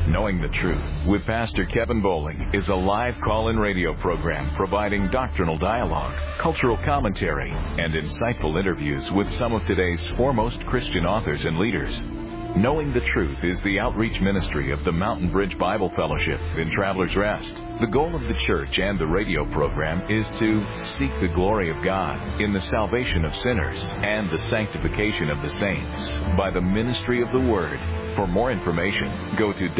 Knowing the Truth with Pastor Kevin Bowling is a live call-in radio program providing doctrinal dialogue, cultural commentary, and insightful interviews with some of today's foremost Christian authors and leaders. Knowing the Truth is the outreach ministry of the Mountain Bridge Bible Fellowship in Travelers Rest. The goal of the church and the radio program is to seek the glory of God in the salvation of sinners and the sanctification of the saints by the ministry of the Word. For more information, go to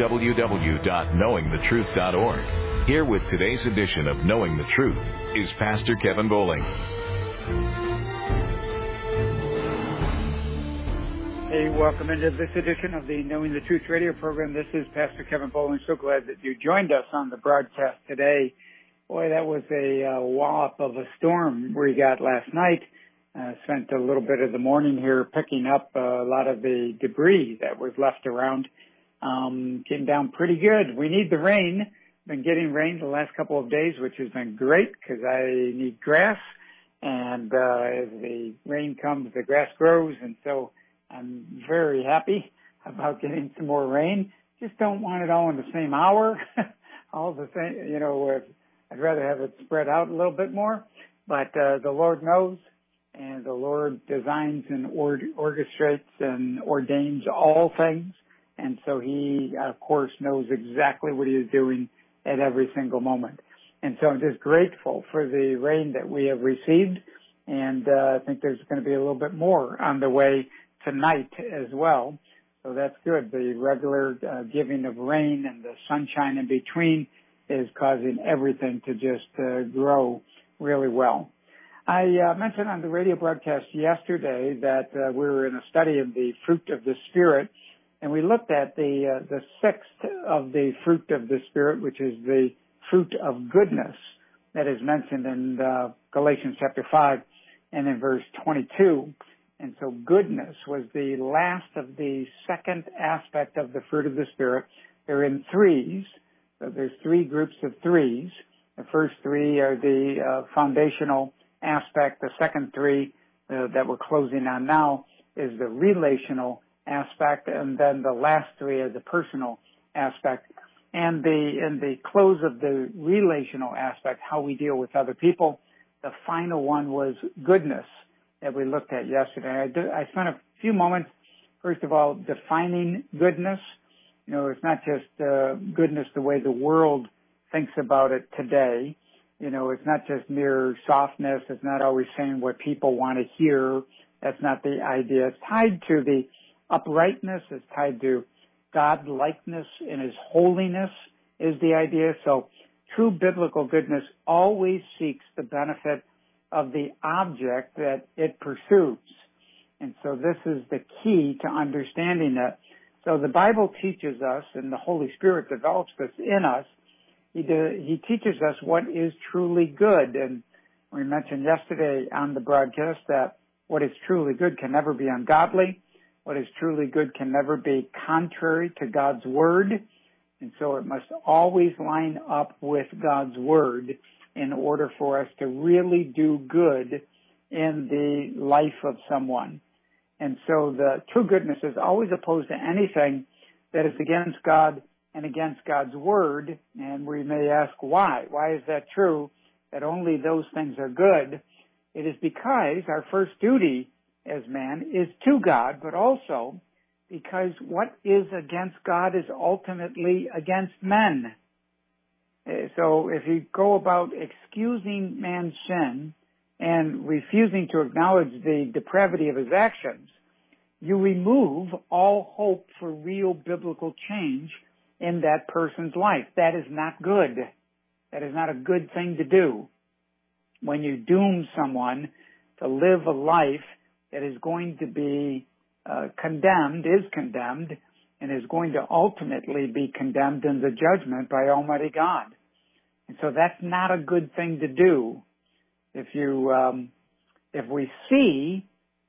www.knowingthetruth.org. Here with today's edition of Knowing the Truth is Pastor Kevin Bowling. Hey, welcome into this edition of the Knowing the Truth radio program. This is Pastor Kevin Bowling. So glad that you joined us on the broadcast today. Boy, that was a wallop of a storm we got last night. Spent a little bit of the morning here picking up a lot of the debris that was left around. Came down pretty good. We need the rain. Been getting rain the last couple of days, which has been great because I need grass. And as the rain comes, the grass grows. And so I'm very happy about getting some more rain. Just don't want it all in the same hour. All the same, I'd rather have it spread out a little bit more. But the Lord knows, and the Lord designs and orchestrates and ordains all things. And so He, of course, knows exactly what He is doing at every single moment. And so I'm just grateful for the rain that we have received. And I think there's going to be a little bit more on the way tonight as well. So that's good. The regular giving of rain and the sunshine in between is causing everything to just grow really well. I mentioned on the radio broadcast yesterday that we were in a study of the fruit of the Spirit, and we looked at the sixth of the fruit of the Spirit, which is the fruit of goodness that is mentioned in Galatians chapter 5 and in verse 22. And so goodness was the last of the second aspect of the fruit of the Spirit. They're in threes. So there's three groups of threes. The first three are the foundational aspect. The second three that we're closing on now is the relational aspect. And then the last three are the personal aspect. And in the close of the relational aspect, how we deal with other people, the final one was goodness that we looked at yesterday. I spent a few moments, first of all, defining goodness. It's not just goodness the way the world thinks about it today. It's not just mere softness. It's not always saying what people want to hear. That's not the idea. It's tied to the uprightness. It's tied to God-likeness in His holiness is the idea. So true biblical goodness always seeks the benefit of the object that it pursues. And so this is the key to understanding that. So the Bible teaches us, and the Holy Spirit develops this in us. He teaches us what is truly good. And we mentioned yesterday on the broadcast that what is truly good can never be ungodly. What is truly good can never be contrary to God's Word. And so it must always line up with God's Word in order for us to really do good in the life of someone. And so the true goodness is always opposed to anything that is against God and against God's Word. And we may ask why. Why is that true, that only those things are good? It is because our first duty as man is to God, but also because what is against God is ultimately against men. So if you go about excusing man's sin and refusing to acknowledge the depravity of his actions, you remove all hope for real biblical change in that person's life. That is not good. That is not a good thing to do. When you doom someone to live a life that is going to be condemned, and is going to ultimately be condemned in the judgment by Almighty God. And so that's not a good thing to do. If we see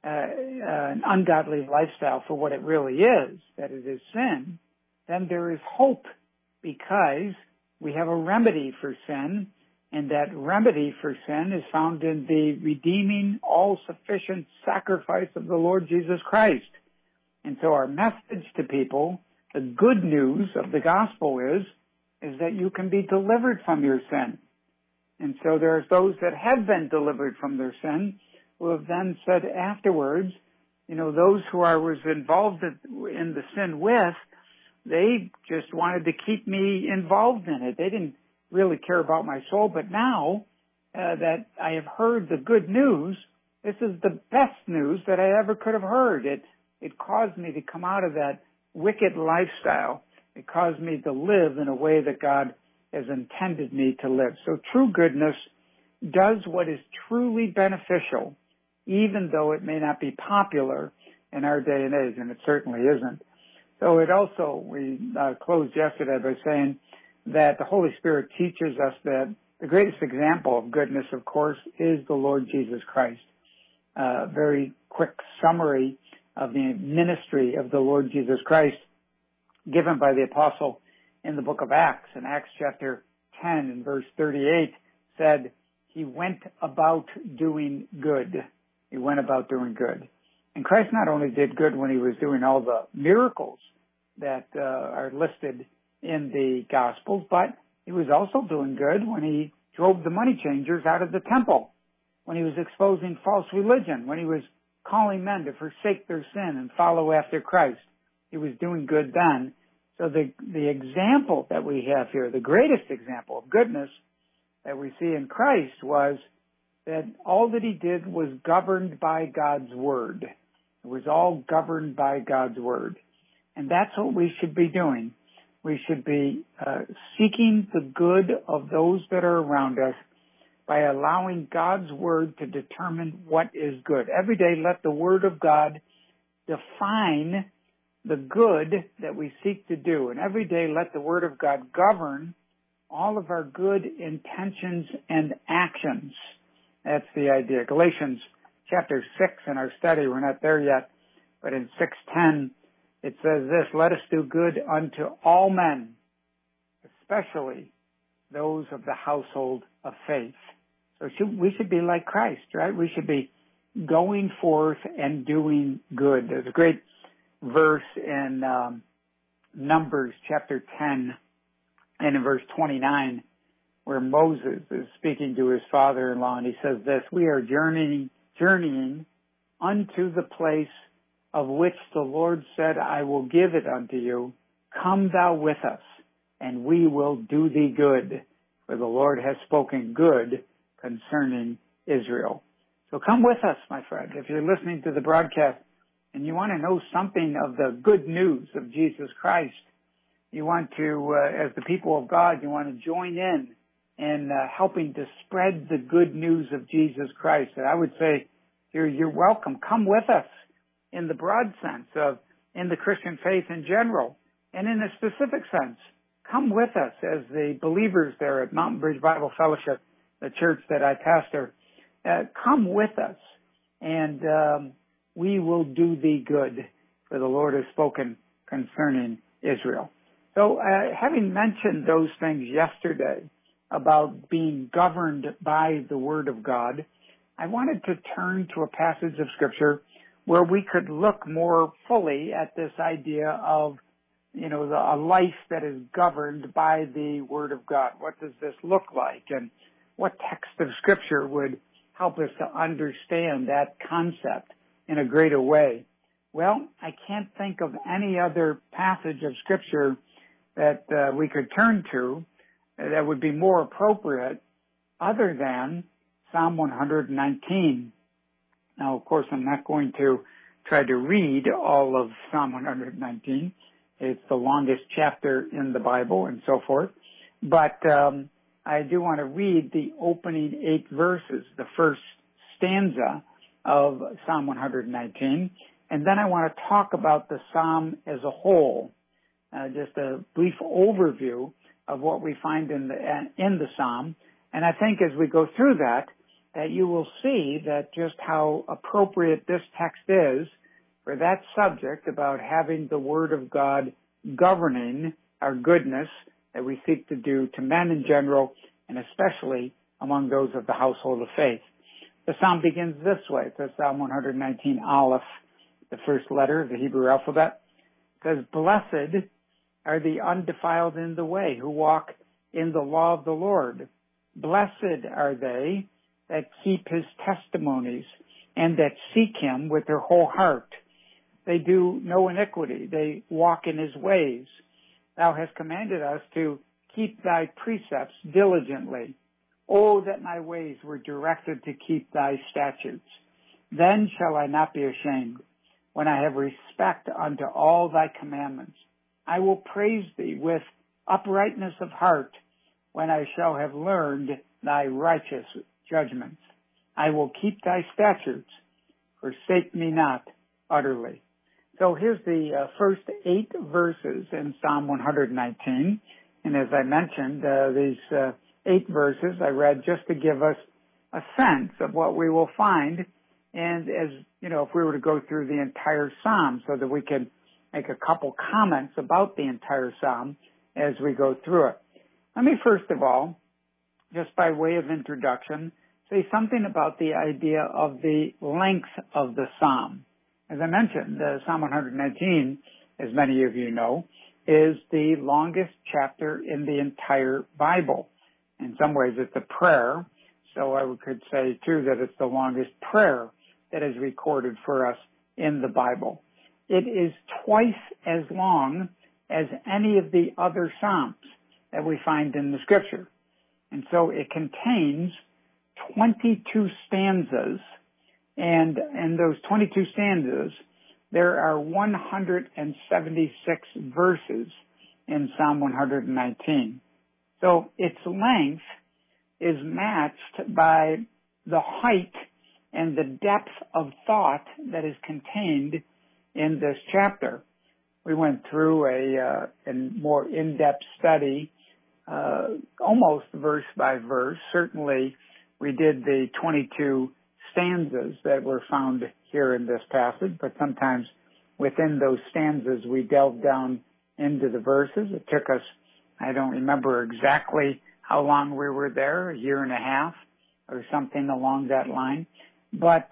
an ungodly lifestyle for what it really is, that it is sin, then there is hope because we have a remedy for sin, and that remedy for sin is found in the redeeming, all-sufficient sacrifice of the Lord Jesus Christ. And so our message to people The good news of the gospel is that you can be delivered from your sin. And so there's those that have been delivered from their sin who have then said afterwards, those who I was involved in the sin with, they just wanted to keep me involved in it. They didn't really care about my soul. But now that I have heard the good news, this is the best news that I ever could have heard. It caused me to come out of that wicked lifestyle. It caused me to live in a way that God has intended me to live. So true goodness does what is truly beneficial, even though it may not be popular in our day and age, and it certainly isn't. So we closed yesterday by saying that the Holy Spirit teaches us that the greatest example of goodness, of course, is the Lord Jesus Christ. Very quick summary of the ministry of the Lord Jesus Christ given by the apostle in the book of Acts. In Acts chapter 10 and verse 38 said, he went about doing good. He went about doing good. And Christ not only did good when he was doing all the miracles that are listed in the Gospels, but he was also doing good when he drove the money changers out of the temple, when he was exposing false religion, when he was calling men to forsake their sin and follow after Christ. He was doing good then. So the example that we have here, the greatest example of goodness that we see in Christ was that all that he did was governed by God's word. It was all governed by God's word. And that's what we should be doing. We should be seeking the good of those that are around us by allowing God's word to determine what is good. Every day, let the word of God define the good that we seek to do. And every day, let the word of God govern all of our good intentions and actions. That's the idea. Galatians chapter 6 in our study, we're not there yet, but in 6:10, it says this, let us do good unto all men, especially those of the household of faith. So we should be like Christ, right? We should be going forth and doing good. There's a great verse in Numbers chapter 10 and in verse 29 where Moses is speaking to his father-in-law, and he says this, we are journeying unto the place of which the Lord said, I will give it unto you. Come thou with us, and we will do thee good, for the Lord has spoken good concerning Israel. So come with us, my friend. If you're listening to the broadcast and you want to know something of the good news of Jesus Christ, you want to, as the people of God, you want to join in helping to spread the good news of Jesus Christ. And I would say, you're welcome. Come with us in the broad sense of in the Christian faith in general, and in a specific sense. Come with us as the believers there at Mountain Bridge Bible Fellowship, the church that I pastor. Come with us, and we will do thee good, for the Lord has spoken concerning Israel. So having mentioned those things yesterday about being governed by the Word of God, I wanted to turn to a passage of Scripture where we could look more fully at this idea of, a life that is governed by the Word of God. What does this look like? And what text of Scripture would help us to understand that concept in a greater way? Well, I can't think of any other passage of Scripture that we could turn to that would be more appropriate other than Psalm 119. Now, of course, I'm not going to try to read all of Psalm 119. It's the longest chapter in the Bible and so forth. But I do want to read the opening 8 verses, the first stanza of Psalm 119. And then I want to talk about the psalm as a whole, just a brief overview of what we find in the psalm. And I think as we go through that you will see that just how appropriate this text is for that subject about having the Word of God governing our goodness that we seek to do to men in general and especially among those of the household of faith. The psalm begins this way. It says Psalm 119, Aleph, the first letter of the Hebrew alphabet. It says, Blessed are the undefiled in the way, who walk in the law of the Lord. Blessed are they that keep his testimonies and that seek him with their whole heart. They do no iniquity. They walk in his ways. Thou hast commanded us to keep thy precepts diligently. Oh, that my ways were directed to keep thy statutes. Then shall I not be ashamed, when I have respect unto all thy commandments. I will praise thee with uprightness of heart, when I shall have learned thy righteous judgments. I will keep thy statutes. Forsake me not utterly. So here's the first 8 verses in Psalm 119. And as I mentioned, these 8 verses I read just to give us a sense of what we will find. And as, if we were to go through the entire Psalm so that we can make a couple comments about the entire Psalm as we go through it. Let me first of all, just by way of introduction, say something about the idea of the length of the Psalm. As I mentioned, Psalm 119, as many of you know, is the longest chapter in the entire Bible. In some ways, it's a prayer, so I could say, too, that it's the longest prayer that is recorded for us in the Bible. It is twice as long as any of the other Psalms that we find in the Scripture. And so it contains 22 stanzas, and in those 22 stanzas, there are 176 verses in Psalm 119. So its length is matched by the height and the depth of thought that is contained in this chapter. We went through a more in-depth study, almost verse by verse. Certainly, we did the 22 stanzas that were found here in this passage, but sometimes within those stanzas we delved down into the verses. It took us, I don't remember exactly how long we were there, a year and a half or something along that line. But,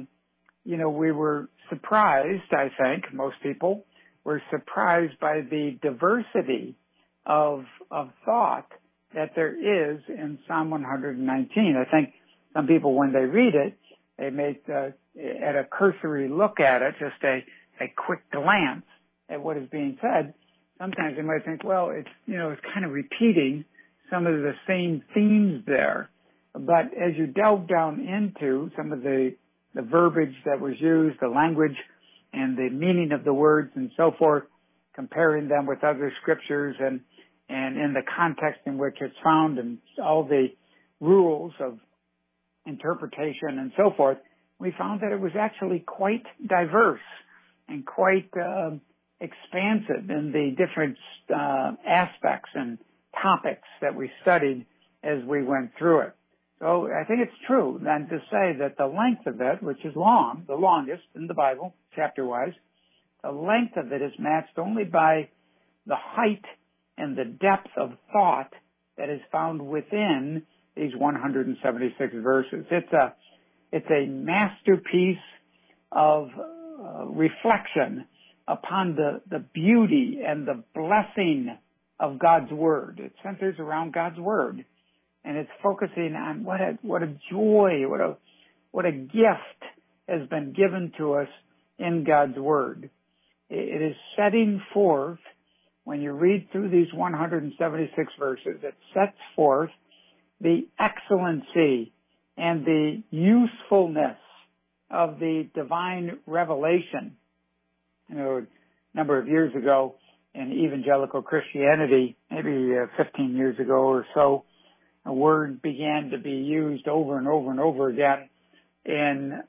we were surprised, I think, most people were surprised by the diversity of thought that there is in Psalm 119. I think some people, when they read it, they make, at a cursory look at it, just a quick glance at what is being said. Sometimes they might think, well, it's kind of repeating some of the same themes there. But as you delve down into some of the verbiage that was used, the language and the meaning of the words and so forth, comparing them with other scriptures and in the context in which it's found and all the rules of interpretation and so forth, we found that it was actually quite diverse and quite expansive in the different aspects and topics that we studied as we went through it. So I think it's true then to say that the length of it, which is long, the longest in the Bible, chapter-wise, the length of it is matched only by the height and the depth of thought that is found within these 176 verses. It's a masterpiece of reflection upon the beauty and the blessing of God's Word. It centers around God's Word. And it's focusing on what a joy, what a gift has been given to us in God's Word. It is setting forth, when you read through these 176 verses, it sets forth the excellency and the usefulness of the divine revelation. A number of years ago in evangelical Christianity, maybe 15 years ago or so, a word began to be used over and over and over again in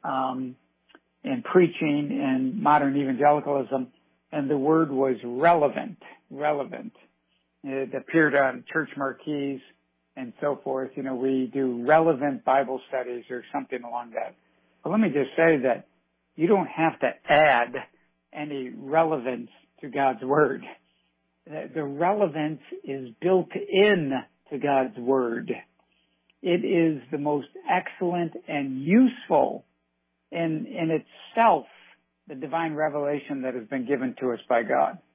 preaching in modern evangelicalism, and the word was relevant. It appeared on church marquees and so forth. We do relevant Bible studies or something along that. But let me just say that you don't have to add any relevance to God's Word. The relevance is built in to God's Word. It is the most excellent and useful in itself, the divine revelation that has been given to us by God.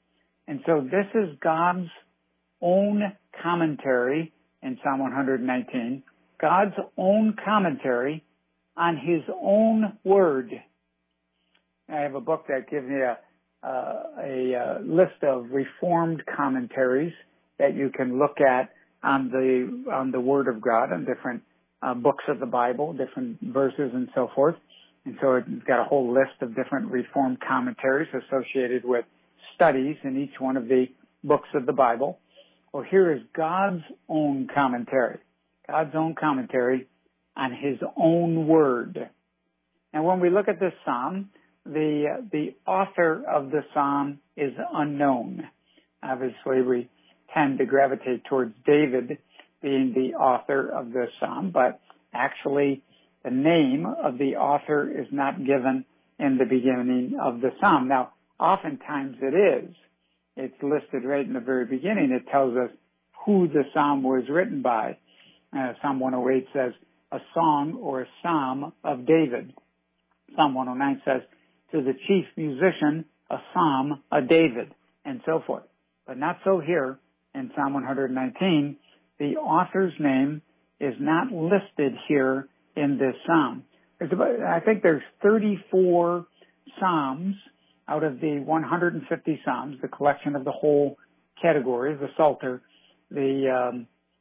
And so this is God's own commentary in Psalm 119, God's own commentary on His own Word. I have a book that gives me a list of Reformed commentaries that you can look at on the Word of God, on different books of the Bible, different verses and so forth. And so it's got a whole list of different Reformed commentaries associated with studies in each one of the books of the Bible. Well, here is God's own commentary. God's own commentary on His own Word. And when we look at this psalm, the author of the psalm is unknown. Obviously, we tend to gravitate towards David being the author of this psalm, but actually the name of the author is not given in the beginning of the psalm. Now, oftentimes it is. It's listed right in the very beginning. It tells us who the psalm was written by. Psalm 108 says, a song or a psalm of David. Psalm 109 says, to the chief musician, a psalm of David, and so forth. But not so here in Psalm 119. The author's name is not listed here in this psalm. I think there's 34 psalms out of the 150 psalms, the collection of the whole category, the Psalter, the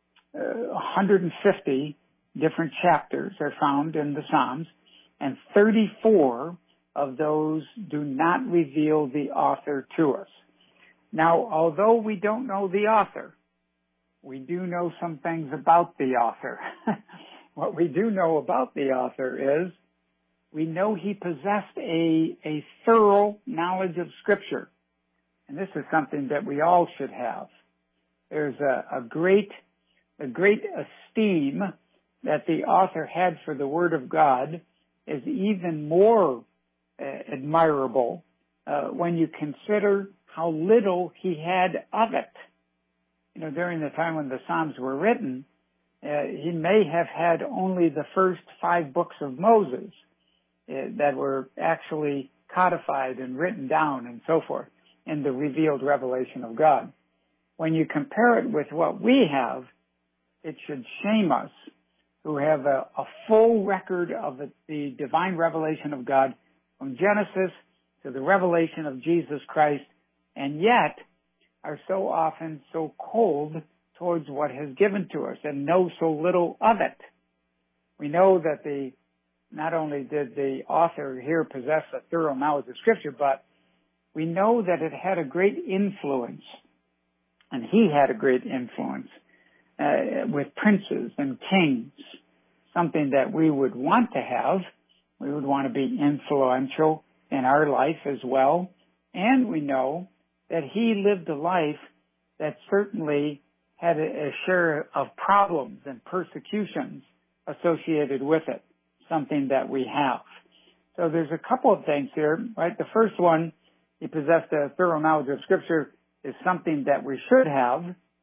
150 different chapters are found in the Psalms, and 34 of those do not reveal the author to us. Now, although we don't know the author, we do know some things about the author. What we do know about the author is we know he possessed a thorough knowledge of Scripture. And this is something that we all should have. There's a great esteem that the author had for the Word of God is even more admirable when you consider how little he had of it. You know, during the time when the Psalms were written, he may have had only the first 5 books of Moses that were actually codified and written down and so forth in the revealed revelation of God. When you compare it with what we have, it should shame us who have a full record of the divine revelation of God from Genesis to the revelation of Jesus Christ, and yet are so often so cold towards what has given to us and know so little of it. We know that not only did the author here possess a thorough knowledge of Scripture, but we know that it had a great influence, and he had a great influence with princes and kings, something that we would want to have. We would want to be influential in our life as well. And we know that he lived a life that certainly had a share of problems and persecutions associated with it, something that we have. So there's a couple of things here, right? The first one, he possessed a thorough knowledge of Scripture, is something that we should have.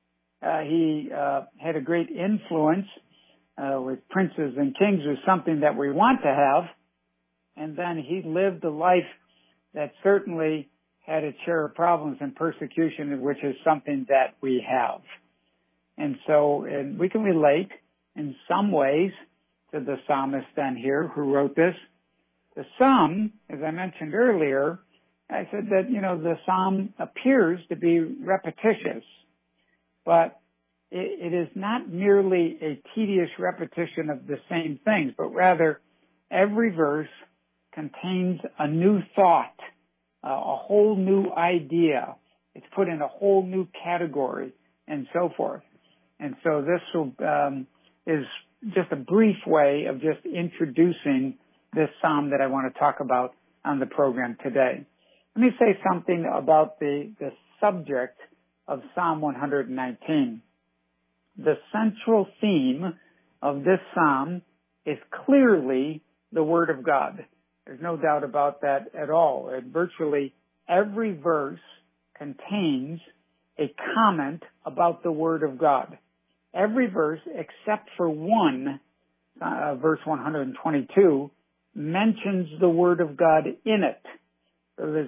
He had a great influence with princes and kings, is something that we want to have. And then he lived a life that certainly had a share of problems and persecution, which is something that we have. And so we can relate in some ways to the psalmist then here who wrote this. The psalm, as I mentioned earlier, I said that, the psalm appears to be repetitious, but it is not merely a tedious repetition of the same things, but rather every verse contains a new thought, a whole new idea. It's put in a whole new category and so forth. And so this is just a brief way of just introducing this psalm that I want to talk about on the program today. Let me say something about the subject of Psalm 119. The central theme of this psalm is clearly the Word of God. There's no doubt about that at all. Virtually every verse contains a comment about the Word of God. Every verse except for one, verse 122, mentions the Word of God in it. So there's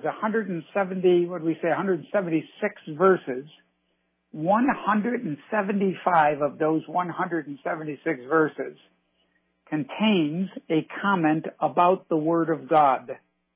176 verses. 175 of those 176 verses contains a comment about the Word of God.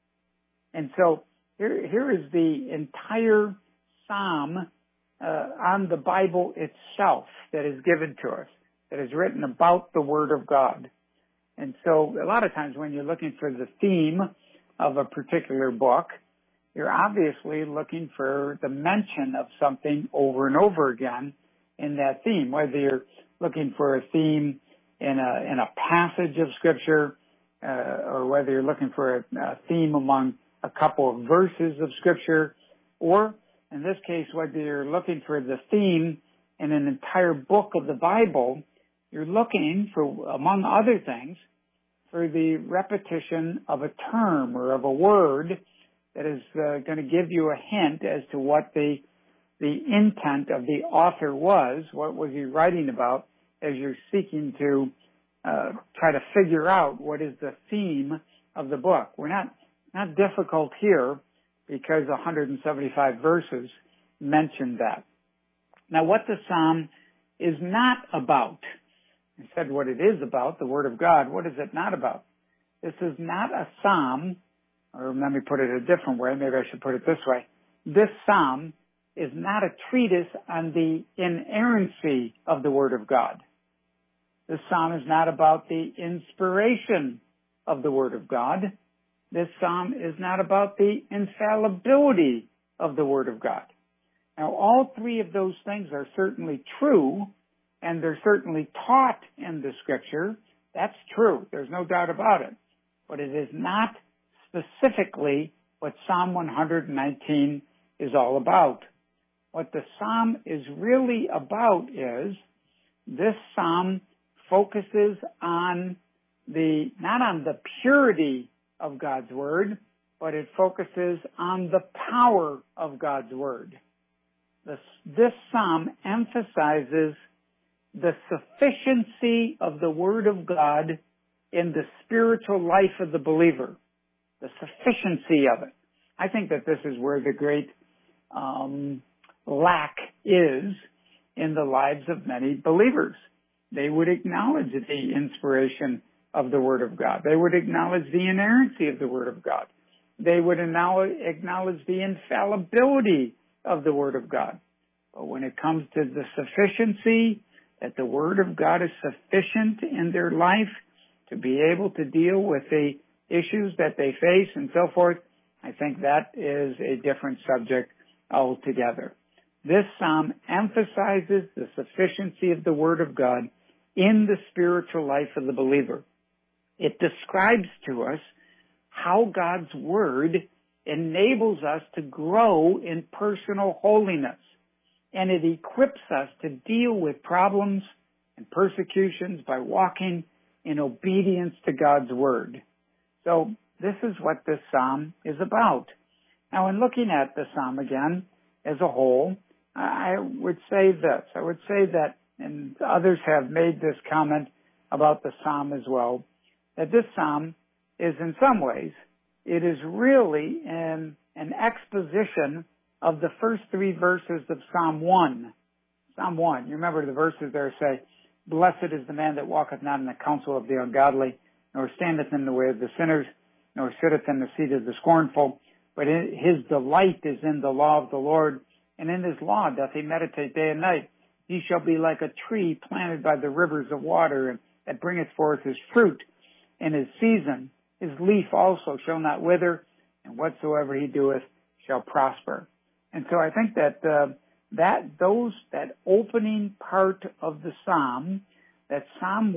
And so here is the entire Psalm on the Bible itself that is given to us, that is written about the Word of God. And so a lot of times when you're looking for the theme of a particular book, you're obviously looking for the mention of something over and over again in that theme, whether you're looking for a theme in a passage of Scripture, or whether you're looking for a theme among a couple of verses of Scripture, or in this case, whether you're looking for the theme in an entire book of the Bible, you're looking for, among other things, for the repetition of a term or of a word that is going to give you a hint as to what the intent of the author was. What was he writing about as you're seeking to try to figure out what is the theme of the book. We're not difficult here because 175 verses mention that. Now, what the Psalm is not about, instead what it is about, the Word of God, what is it not about? This is not a Psalm, or let me put it a different way, maybe I should put it this way. This Psalm is not a treatise on the inerrancy of the Word of God. This Psalm is not about the inspiration of the Word of God. This Psalm is not about the infallibility of the Word of God. Now, all three of those things are certainly true, and they're certainly taught in the Scripture. That's true. There's no doubt about it. But it is not specifically what Psalm 119 is all about. What the Psalm is really about is this Psalm focuses on not on the purity of God's Word, but it focuses on the power of God's Word. This Psalm emphasizes the sufficiency of the Word of God in the spiritual life of the believer, the sufficiency of it. I think that this is where the great lack is in the lives of many believers. They would acknowledge the inspiration of the Word of God. They would acknowledge the inerrancy of the Word of God. They would acknowledge the infallibility of the Word of God. But when it comes to the sufficiency, that the Word of God is sufficient in their life to be able to deal with the issues that they face and so forth, I think that is a different subject altogether. This Psalm emphasizes the sufficiency of the Word of God in the spiritual life of the believer. It describes to us how God's Word enables us to grow in personal holiness, and it equips us to deal with problems and persecutions by walking in obedience to God's Word. So this is what this Psalm is about. Now, in looking at the Psalm again as a whole, I would say this. I would say that, and others have made this comment about the Psalm as well, that this Psalm is in some ways, it is really an exposition of the first three verses of Psalm 1. Psalm 1, you remember the verses there say, "Blessed is the man that walketh not in the counsel of the ungodly, nor standeth in the way of the sinners, nor sitteth in the seat of the scornful, but his delight is in the law of the Lord, and in his law doth he meditate day and night. He shall be like a tree planted by the rivers of water, and that bringeth forth his fruit in his season. His leaf also shall not wither, and whatsoever he doeth shall prosper." And so I think that that opening part of the Psalm, that Psalm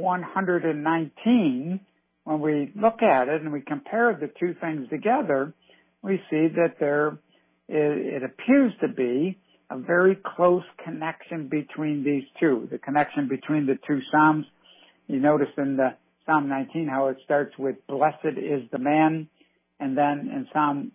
119, when we look at it and we compare the two things together, we see that it appears to be a very close connection between these two, the connection between the two Psalms. You notice in the Psalm 19 how it starts with "Blessed is the man," and then in Psalm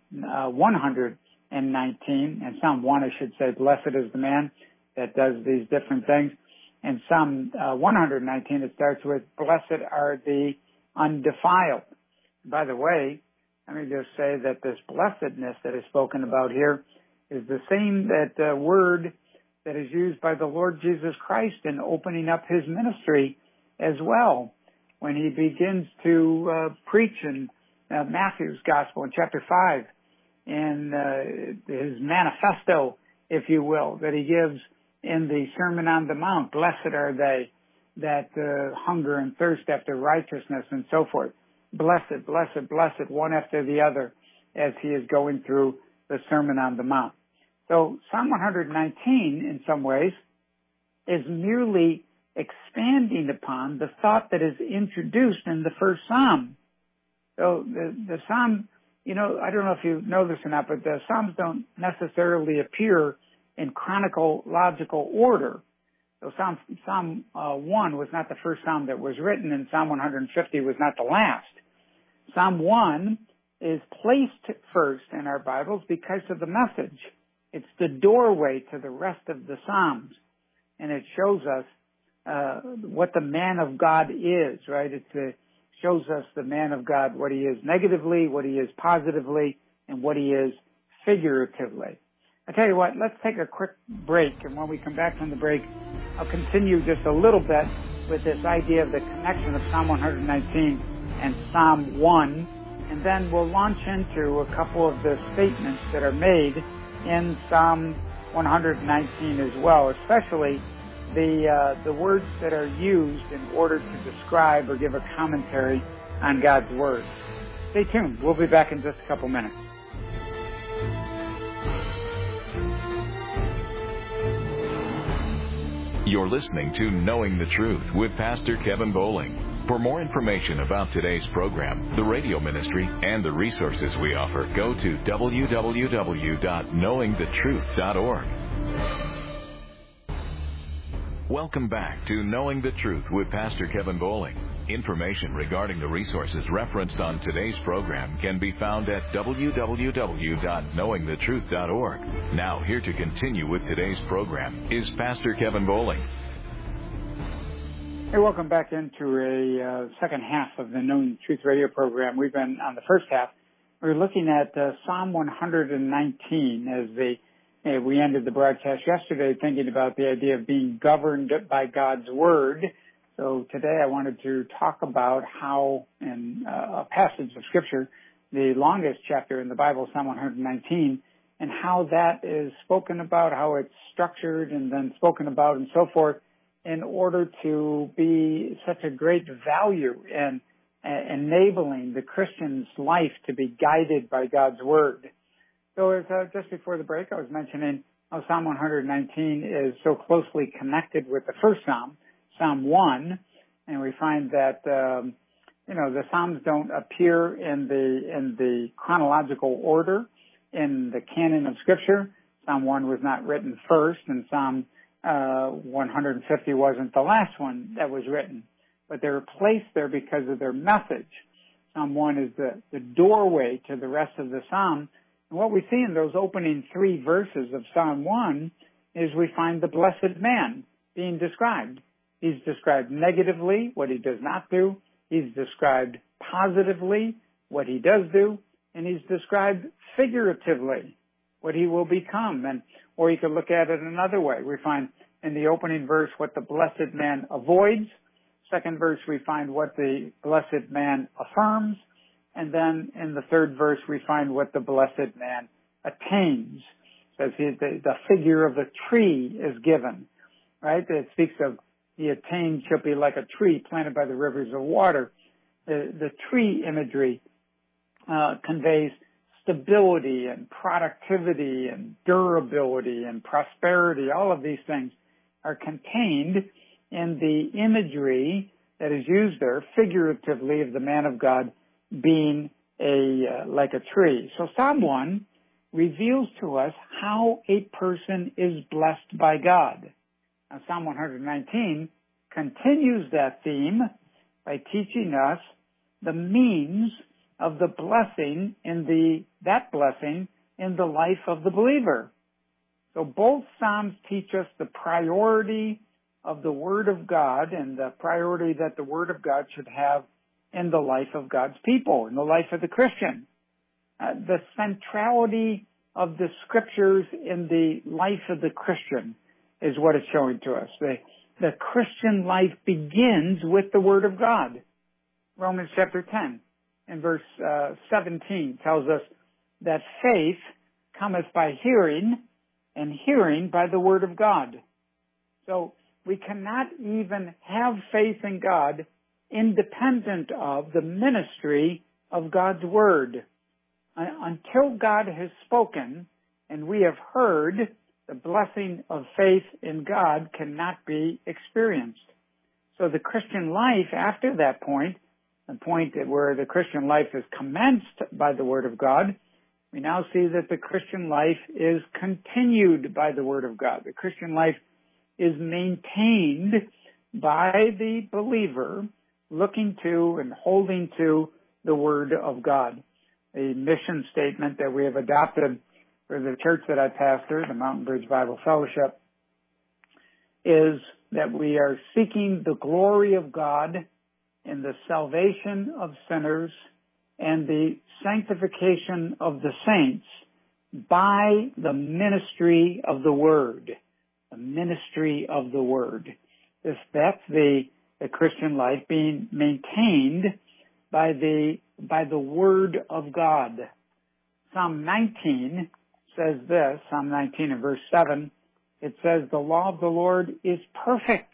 119, and Psalm 1 I should say, "Blessed is the man that does these different things." In Psalm 119 it starts with "Blessed are the undefiled." By the way, let me just say that this blessedness that is spoken about here is the same that word that is used by the Lord Jesus Christ in opening up his ministry as well, when he begins to preach in Matthew's Gospel in chapter 5, in his manifesto, if you will, that he gives in the Sermon on the Mount. Blessed are they that hunger and thirst after righteousness, and so forth. Blessed, blessed, blessed, one after the other, as he is going through the Sermon on the Mount. So Psalm 119, in some ways, is merely expanding upon the thought that is introduced in the first Psalm. So the Psalm, I don't know if you know this or not, but the Psalms don't necessarily appear in chronological order. So Psalm 1 was not the first Psalm that was written, and Psalm 150 was not the last. Psalm 1 is placed first in our Bibles because of the message. It's the doorway to the rest of the Psalms, and it shows us what the man of God is, right? It shows us the man of God, what he is negatively, what he is positively, and what he is figuratively. I tell you what, let's take a quick break, and when we come back from the break, I'll continue just a little bit with this idea of the connection of Psalm 119 and Psalm 1, and then we'll launch into a couple of the statements that are made in Psalm 119 as well, especially the words that are used in order to describe or give a commentary on God's Word. Stay tuned. We'll be back in just a couple minutes. You're listening to Knowing the Truth with Pastor Kevin Bowling. For more information about today's program, the radio ministry, and the resources we offer, go to www.knowingthetruth.org. Welcome back to Knowing the Truth with Pastor Kevin Bowling. Information regarding the resources referenced on today's program can be found at www.knowingthetruth.org. Now, here to continue with today's program is Pastor Kevin Bowling. Hey, welcome back into a second half of the Knowing the Truth radio program. We've been on the first half. We're looking at Psalm 119 as we ended the broadcast yesterday thinking about the idea of being governed by God's Word. So today I wanted to talk about how in a passage of Scripture, the longest chapter in the Bible, Psalm 119, and how that is spoken about, how it's structured and then spoken about and so forth, in order to be such a great value in enabling the Christian's life to be guided by God's Word. So as just before the break, I was mentioning how Psalm 119 is so closely connected with the first Psalm, Psalm 1, and we find that the Psalms don't appear in the chronological order in the canon of Scripture. Psalm 1 was not written first, and Psalm 150 wasn't the last one that was written, but they were placed there because of their message. Psalm 1 is the doorway to the rest of the Psalm. And what we see in those opening three verses of Psalm 1 is we find the blessed man being described. He's described negatively, what he does not do. He's described positively, what he does do. And he's described figuratively, what he will become. Or you could look at it another way. We find in the opening verse what the blessed man avoids. Second verse, we find what the blessed man affirms. And then in the third verse, we find what the blessed man attains. It says the figure of the tree is given, right? It speaks of the attained shall be like a tree planted by the rivers of water. The tree imagery conveys stability and productivity and durability and prosperity. All of these things are contained in the imagery that is used there figuratively of the man of God being like a tree. So Psalm 1 reveals to us how a person is blessed by God. Now Psalm 119 continues that theme by teaching us the means of the blessing that blessing in the life of the believer. So both Psalms teach us the priority of the Word of God and the priority that the Word of God should have in the life of God's people, in the life of the Christian. the centrality of the Scriptures in the life of the Christian is what it's showing to us. The Christian life begins with the Word of God. Romans chapter 10 and verse 17 tells us that faith cometh by hearing, and hearing by the Word of God. So we cannot even have faith in God independent of the ministry of God's Word. Until God has spoken and we have heard, the blessing of faith in God cannot be experienced. So the Christian life after that point, the point where the Christian life is commenced by the Word of God, we now see that the Christian life is continued by the Word of God. The Christian life is maintained by the believer looking to and holding to the Word of God. A mission statement that we have adopted for the church that I pastor, the Mountain Bridge Bible Fellowship, is that we are seeking the glory of God in the salvation of sinners and the sanctification of the saints by the ministry of the Word. The ministry of the Word. That's the Christian life being maintained by the Word of God. Psalm 19 says this, Psalm 19 and verse 7, it says, the law of the Lord is perfect.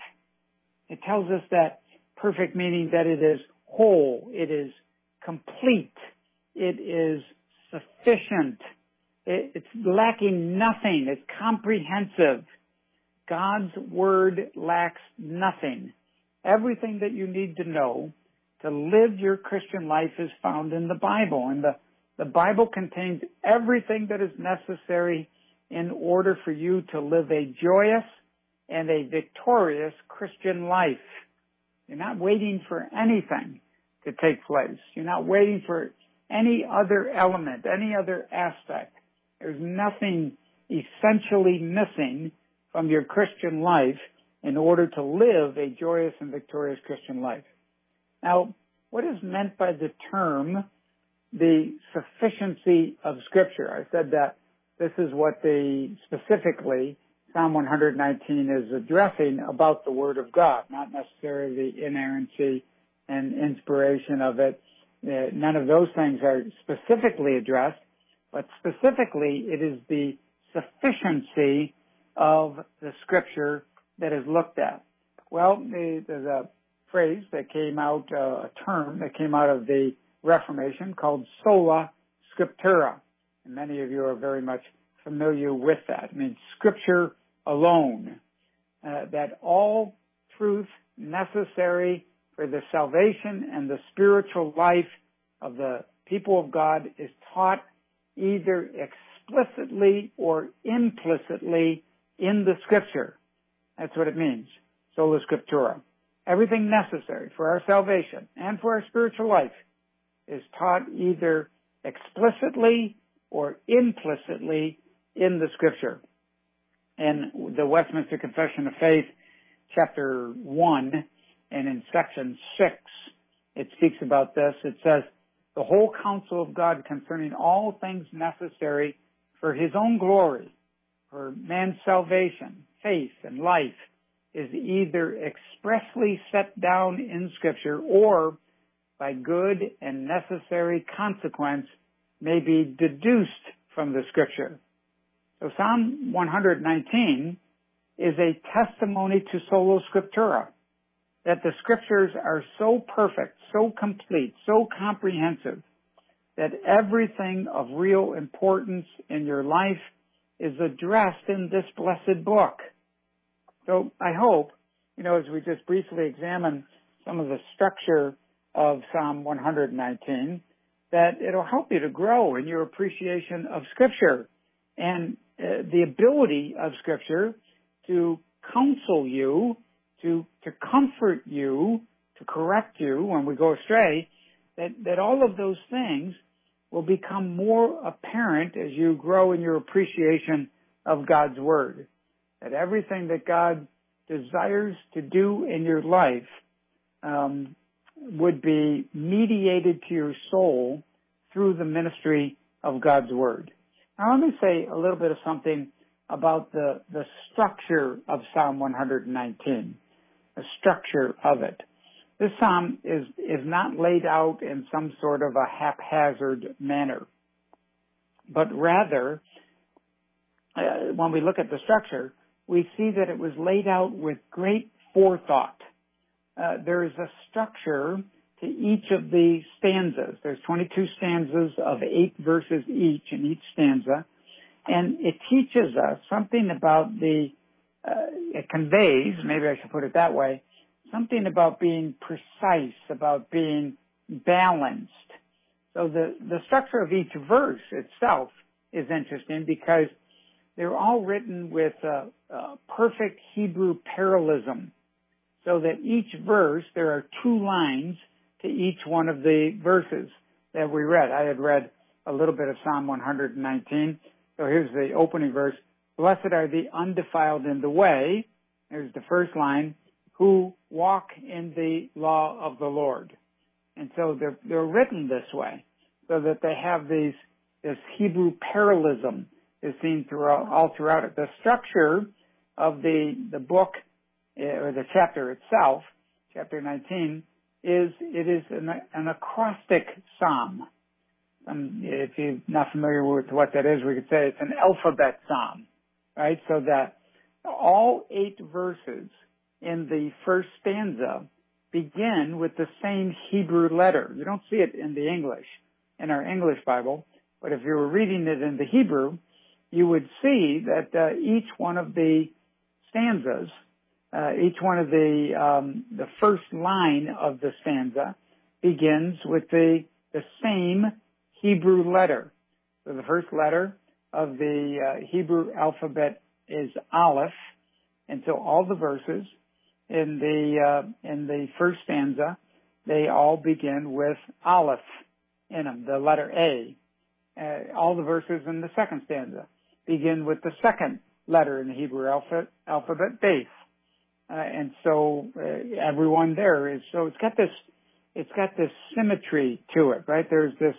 It tells us that perfect meaning that it is whole, it is complete, it is sufficient, it's lacking nothing, it's comprehensive. God's Word lacks nothing. Everything that you need to know to live your Christian life is found in the Bible. And the Bible contains everything that is necessary in order for you to live a joyous and a victorious Christian life. You're not waiting for anything to take place. You're not waiting for any other element, any other aspect. There's nothing essentially missing from your Christian life in order to live a joyous and victorious Christian life. Now, what is meant by the term, the sufficiency of Scripture? I said that this is what specifically Psalm 119 is addressing about the Word of God, not necessarily the inerrancy and inspiration of it. None of those things are specifically addressed, but specifically it is the sufficiency of the Scripture that is looked at. Well, there's a phrase that came out, a term that came out of the Reformation called sola scriptura. And many of you are very much familiar with that. It means Scripture alone. That all truth necessary for the salvation and the spiritual life of the people of God is taught either explicitly or implicitly in the Scripture. That's what it means, sola scriptura. Everything necessary for our salvation and for our spiritual life is taught either explicitly or implicitly in the Scripture. In the Westminster Confession of Faith, chapter 1, and in section 6, it speaks about this. It says, the whole counsel of God concerning all things necessary for His own glory, for man's salvation, faith, and life, is either expressly set down in Scripture or by good and necessary consequence may be deduced from the Scripture. So Psalm 119 is a testimony to sola scriptura, that the Scriptures are so perfect, so complete, so comprehensive, that everything of real importance in your life is addressed in this blessed book. So I hope, as we just briefly examine some of the structure of Psalm 119, that it'll help you to grow in your appreciation of Scripture and the ability of Scripture to counsel you, to comfort you, to correct you when we go astray, that all of those things will become more apparent as you grow in your appreciation of God's Word. That everything that God desires to do in your life would be mediated to your soul through the ministry of God's Word. Now let me say a little bit of something about the structure of Psalm 119, the structure of it. This psalm is not laid out in some sort of a haphazard manner, but rather, when we look at the structure, we see that it was laid out with great forethought. There is a structure to each of the stanzas. There's 22 stanzas of 8 verses each in each stanza, and it teaches us something about it conveys, maybe I should put it that way, something about being precise, about being balanced. So the structure of each verse itself is interesting because they're all written with perfect Hebrew parallelism, so that each verse, there are 2 lines to each one of the verses that we read. I had read a little bit of Psalm 119. So here's the opening verse. Blessed are the undefiled in the way. There's the first line, who walk in the law of the Lord. And so they're written this way, so that they have this Hebrew parallelism is seen all throughout it. The structure of the book, or the chapter itself, chapter 19, is an acrostic psalm. If you're not familiar with what that is, we could say it's an alphabet psalm, right? So that all 8 verses in the first stanza begin with the same Hebrew letter. You don't see it in the English, in our English Bible, but if you were reading it in the Hebrew, you would see that each one of the stanzas, each one of the first line of the stanza begins with the same Hebrew letter. So the first letter of the Hebrew alphabet is Aleph, and so all the verses in the first stanza, they all begin with Aleph in them, the letter A. All the verses in the second stanza begin with the second letter in the Hebrew alphabet, Beis. And so everyone there is, so it's got this symmetry to it, right? There's this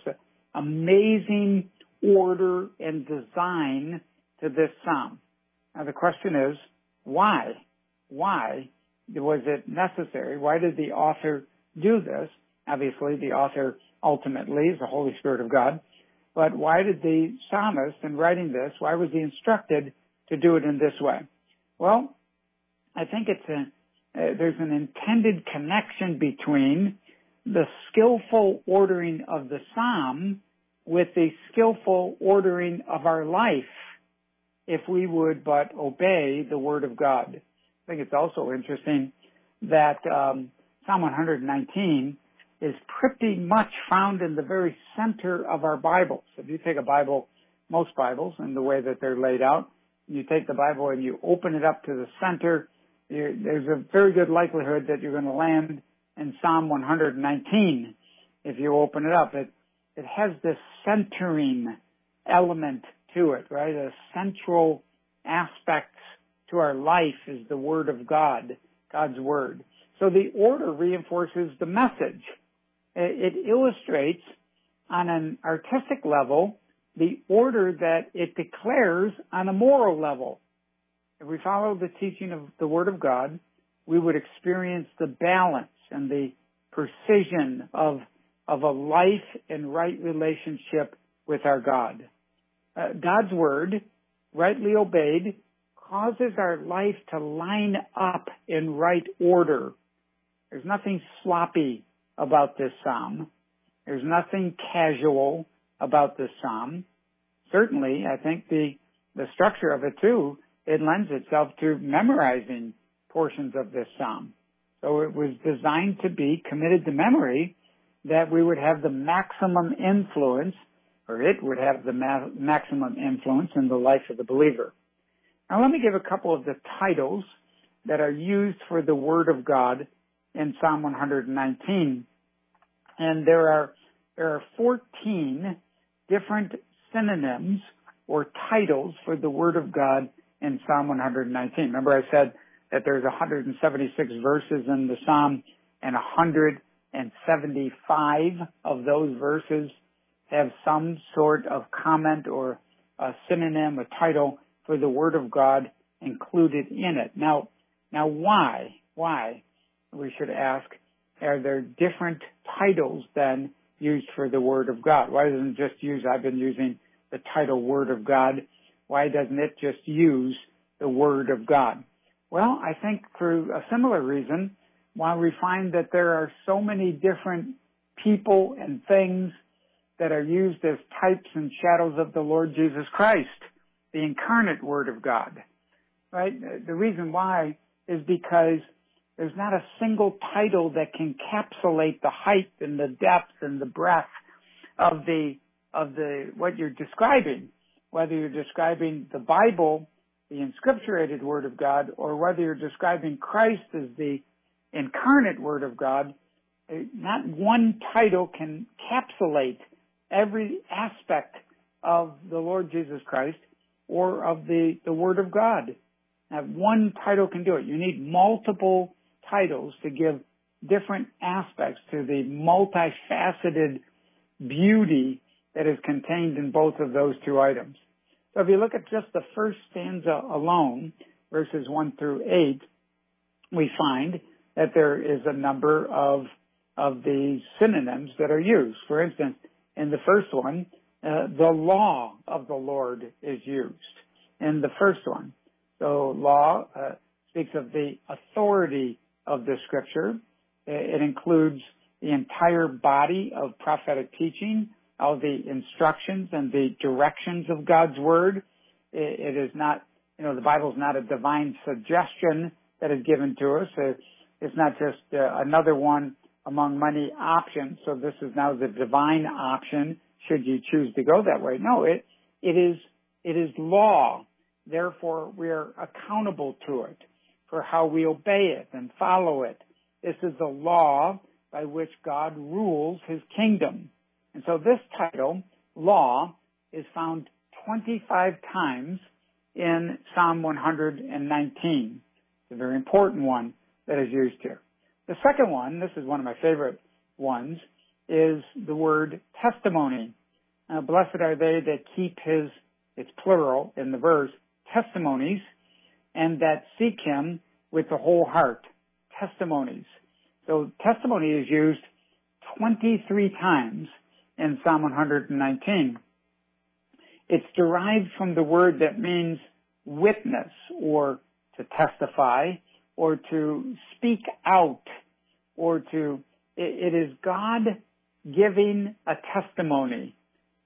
amazing order and design to this psalm. Now the question is, why? Why was it necessary? Why did the author do this? Obviously, the author ultimately is the Holy Spirit of God. But why did the psalmist, in writing this, why was he instructed to do it in this way? Well, I think there's an intended connection between the skillful ordering of the psalm with the skillful ordering of our life, if we would but obey the Word of God. I think it's also interesting that Psalm 119 is pretty much found in the very center of our Bibles. If you take a Bible, most Bibles, in the way that they're laid out, you take the Bible and you open it up to the center, there's a very good likelihood that you're going to land in Psalm 119 if you open it up. It has this centering element to it, right? A central aspect to our life is the Word of God, God's Word. So the order reinforces the message. It illustrates on an artistic level the order that it declares on a moral level. If we follow the teaching of the Word of God, we would experience the balance and the precision of a life and right relationship with our God. God's Word, rightly obeyed, causes our life to line up in right order. There's nothing sloppy about this psalm. There's nothing casual about this psalm. Certainly, I think the structure of it too, it lends itself to memorizing portions of this psalm. So it was designed to be committed to memory, that we would have the maximum influence, or it would have the maximum influence in the life of the believer. Now let me give a couple of the titles that are used for the Word of God in Psalm 119. And there are 14 different synonyms or titles for the Word of God in Psalm 119. Remember I said that there's 176 verses in the Psalm, and 175 of those verses have some sort of comment or a synonym, a title for the Word of God included in it. Now why? We should ask, are there different titles then used for the Word of God? Why doesn't it just use, I've been using the title Word of God. Why doesn't it just use the Word of God? Well, I think for a similar reason, while we find that there are so many different people and things that are used as types and shadows of the Lord Jesus Christ, the incarnate Word of God, right? The reason why is because there's not a single title that can encapsulate the height and the depth and the breadth of the what you're describing, whether you're describing the Bible, the inscripturated Word of God, or whether you're describing Christ as the incarnate Word of God. Not one title can encapsulate every aspect of the Lord Jesus Christ or of the Word of God. Not one title can do it. You need multiple titles to give different aspects to the multifaceted beauty that is contained in both of those two items. So if you look at just the first stanza alone, verses 1 through 8, we find that there is a number of the synonyms that are used. For instance, in the first one, the law of the Lord is used in the first one. So law speaks of the authority of the Scripture. It includes the entire body of prophetic teaching, all the instructions and the directions of God's Word. It is not, the Bible is not a divine suggestion that is given to us. It's not just another one among many options. So this is now the divine option should you choose to go that way. No, it is law. Therefore, we are accountable to it for how we obey it and follow it. This is the law by which God rules His kingdom. And so this title, law, is found 25 times in Psalm 119. It's a very important one that is used here. The second one, this is one of my favorite ones, is the word testimony. Blessed are they that keep His, it's plural in the verse, testimonies, and that seek Him with the whole heart. Testimonies. So testimony is used 23 times in Psalm 119. It's derived from the word that means witness or to testify or to speak out or to, it is God giving a testimony.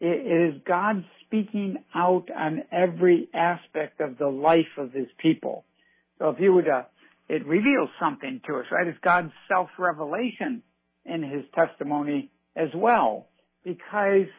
It is God speaking out on every aspect of the life of His people. So if you would, it reveals something to us, right? It's God's self-revelation in His testimony as well. Because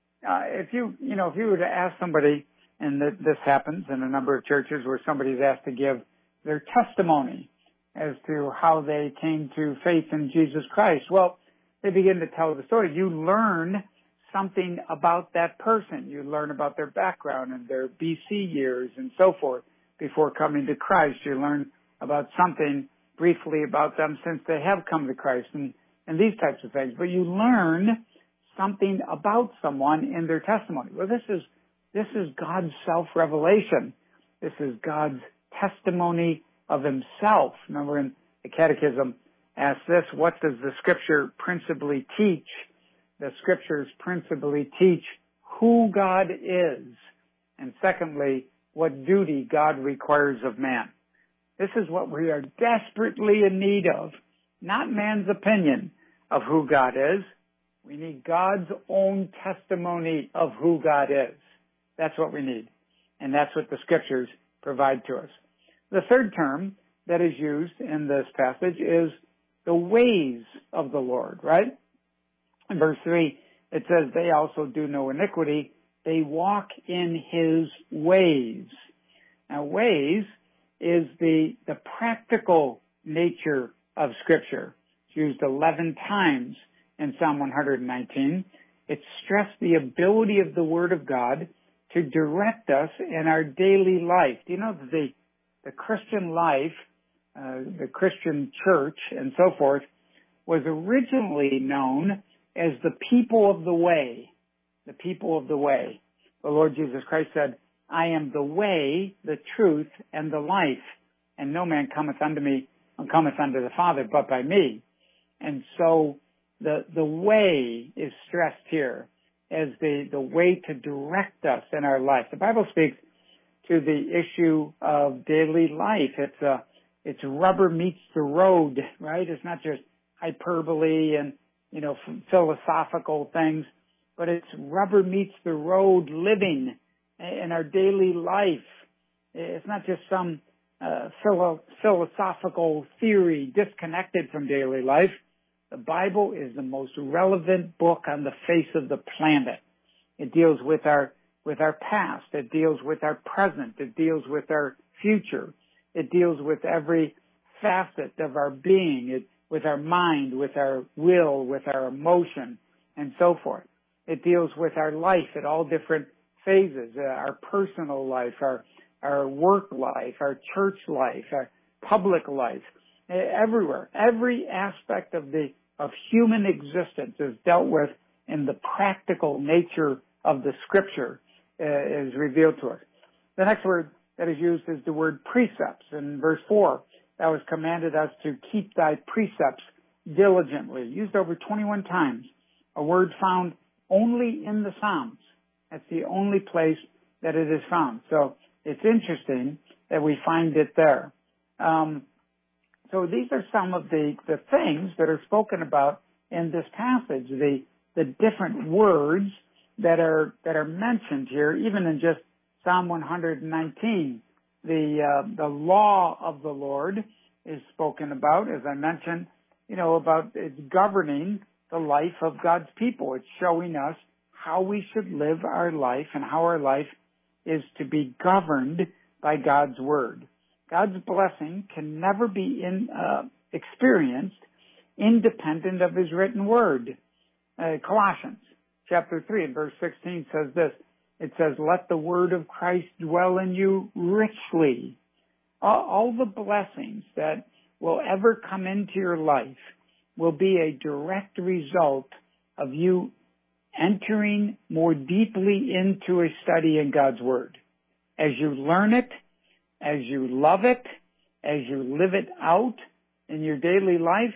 if you were to ask somebody, and this happens in a number of churches where somebody's asked to give their testimony as to how they came to faith in Jesus Christ, well, they begin to tell the story. You learn something about that person. You learn about their background and their BC years and so forth before coming to Christ. You learn about something briefly about them since they have come to Christ and these types of things. But you learn something about someone in their testimony. Well, this is God's self-revelation. This is God's testimony of Himself. Remember in the Catechism asks this, what does the Scripture principally teach? The Scriptures principally teach who God is, and secondly, what duty God requires of man. This is what we are desperately in need of, not man's opinion of who God is. We need God's own testimony of who God is. That's what we need. And that's what the Scriptures provide to us. The third term that is used in this passage is the ways of the Lord, right? In verse 3, it says, they also do no iniquity. They walk in His ways. Now, ways is the practical nature of Scripture. It's used 11 times in Psalm 119. It stressed the ability of the Word of God to direct us in our daily life. Do you know that the Christian life, the Christian church and so forth, was originally known as the people of the way. the people of the way. The Lord Jesus Christ said, I am the way, the truth, and the life, and no man cometh unto the Father but by me. And so the way is stressed here as the way to direct us in our life. The Bible speaks to the issue of daily life. It's rubber meets the road, right? It's not just hyperbole and, philosophical things, but it's rubber meets the road living in our daily life. It's not just some philosophical theory disconnected from daily life. The Bible is the most relevant book on the face of the planet. It deals with our past. It deals with our present. It deals with our future. It deals with every facet of our being, with our mind, with our will, with our emotion, and so forth. It deals with our life at all different phases, our personal life, our work life, our church life, our public life, everywhere. Every aspect of human existence is dealt with in the practical nature of the Scripture is revealed to us. The next word that is used is the word precepts. In verse 4, that was commanded us to keep thy precepts diligently. Used over 21 times. A word found only in the Psalms. That's the only place that it is found. So it's interesting that we find it there. So these are some of the things that are spoken about in this passage, the different words that are mentioned here, even in just Psalm 119. The law of the Lord is spoken about, as I mentioned, about it's governing the life of God's people. It's showing us how we should live our life and how our life is to be governed by God's word. God's blessing can never be experienced independent of his written word. Colossians chapter 3 and verse 16 says this. It says, let the word of Christ dwell in you richly. All the blessings that will ever come into your life will be a direct result of you entering more deeply into a study in God's word. As you learn it, as you love it, as you live it out in your daily life,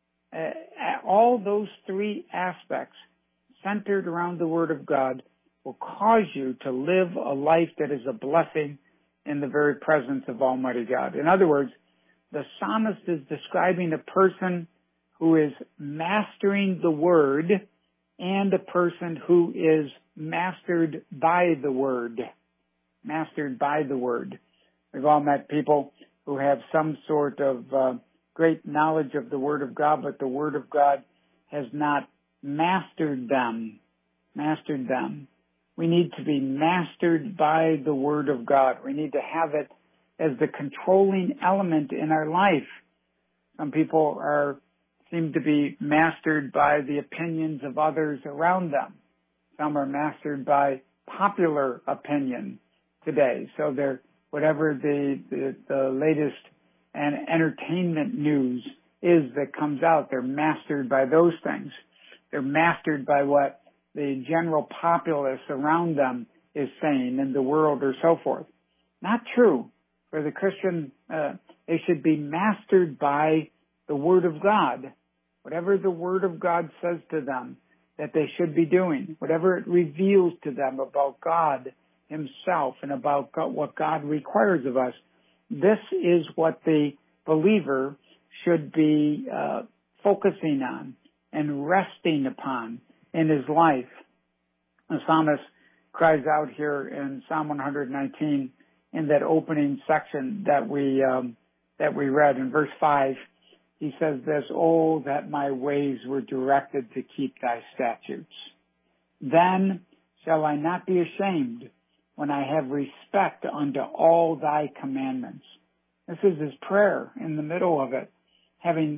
all those three aspects centered around the Word of God will cause you to live a life that is a blessing in the very presence of Almighty God. In other words, the psalmist is describing a person who is mastering the Word and a person who is mastered by the Word. Mastered by the Word. We've all met people who have some sort of great knowledge of the Word of God, but the Word of God has not mastered them. Mastered them. We need to be mastered by the Word of God. We need to have it as the controlling element in our life. Some people seem to be mastered by the opinions of others around them. Some are mastered by popular opinion today. So they're whatever the latest and entertainment news is that comes out, they're mastered by those things. They're mastered by what the general populace around them is saying in the world or so forth. Not true. For the Christian, they should be mastered by the Word of God. Whatever the Word of God says to them that they should be doing, whatever it reveals to them about God Himself and about what God requires of us, this is what the believer should be focusing on and resting upon in his life. The psalmist cries out here in Psalm 119 in that opening section that we read in verse 5. He says this, "Oh, that my ways were directed to keep thy statutes. Then shall I not be ashamed when I have respect unto all thy commandments." This is his prayer in the middle of it, having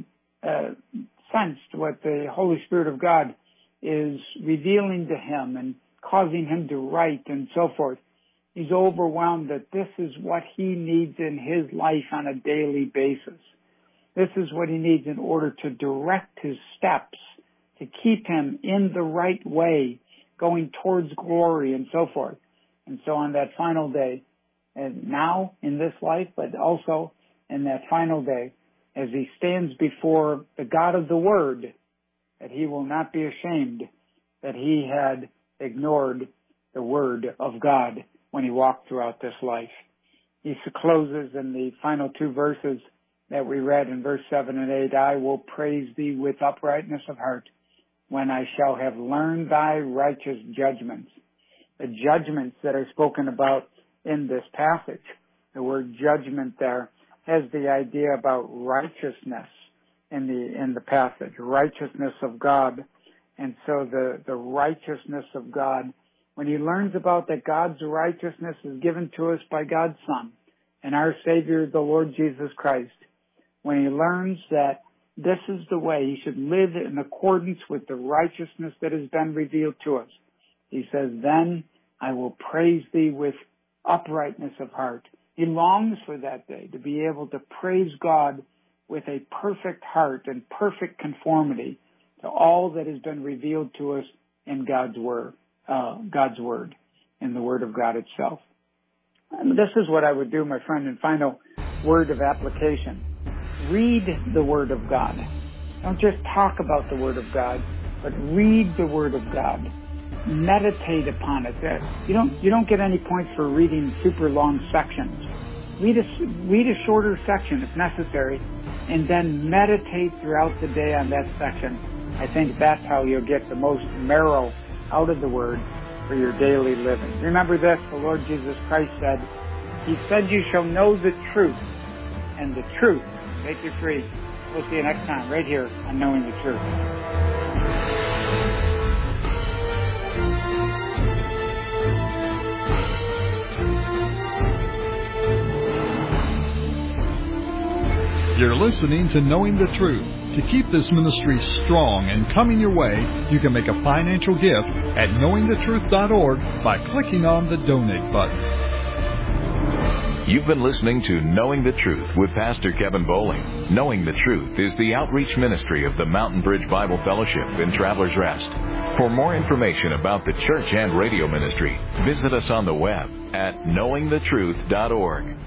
sensed what the Holy Spirit of God is revealing to him and causing him to write and so forth. He's overwhelmed that this is what he needs in his life on a daily basis. This is what he needs in order to direct his steps, to keep him in the right way going towards glory and so forth. And so on that final day, and now in this life, but also in that final day, as he stands before the God of the Word, that he will not be ashamed that he had ignored the Word of God when he walked throughout this life. He closes in the final two verses that we read in verse 7 and 8, I will praise thee with uprightness of heart when I shall have learned thy righteous judgments. The judgments that are spoken about in this passage, the word judgment there has the idea about righteousness in the passage, righteousness of God. And so the righteousness of God, when he learns about that God's righteousness is given to us by God's Son and our Savior, the Lord Jesus Christ, when he learns that this is the way he should live in accordance with the righteousness that has been revealed to us, he says, then I will praise thee with uprightness of heart. He longs for that day to be able to praise God with a perfect heart and perfect conformity to all that has been revealed to us in God's Word, in the Word of God itself. And this is what I would do, my friend, in final word of application. Read the Word of God. Don't just talk about the Word of God, but read the Word of God. Meditate upon it. You don't get any points for reading super long sections. Read a shorter section if necessary, and then meditate throughout the day on that section. I think that's how you'll get the most marrow out of the Word for your daily living. Remember this, the Lord Jesus Christ said, he said you shall know the truth, and the truth will make you free. We'll see you next time right here on Knowing the Truth. You're listening to Knowing the Truth. To keep this ministry strong and coming your way, you can make a financial gift at knowingthetruth.org by clicking on the donate button. You've been listening to Knowing the Truth with Pastor Kevin Bowling. Knowing the Truth is the outreach ministry of the Mountain Bridge Bible Fellowship in Travelers Rest. For more information about the church and radio ministry, visit us on the web at knowingthetruth.org.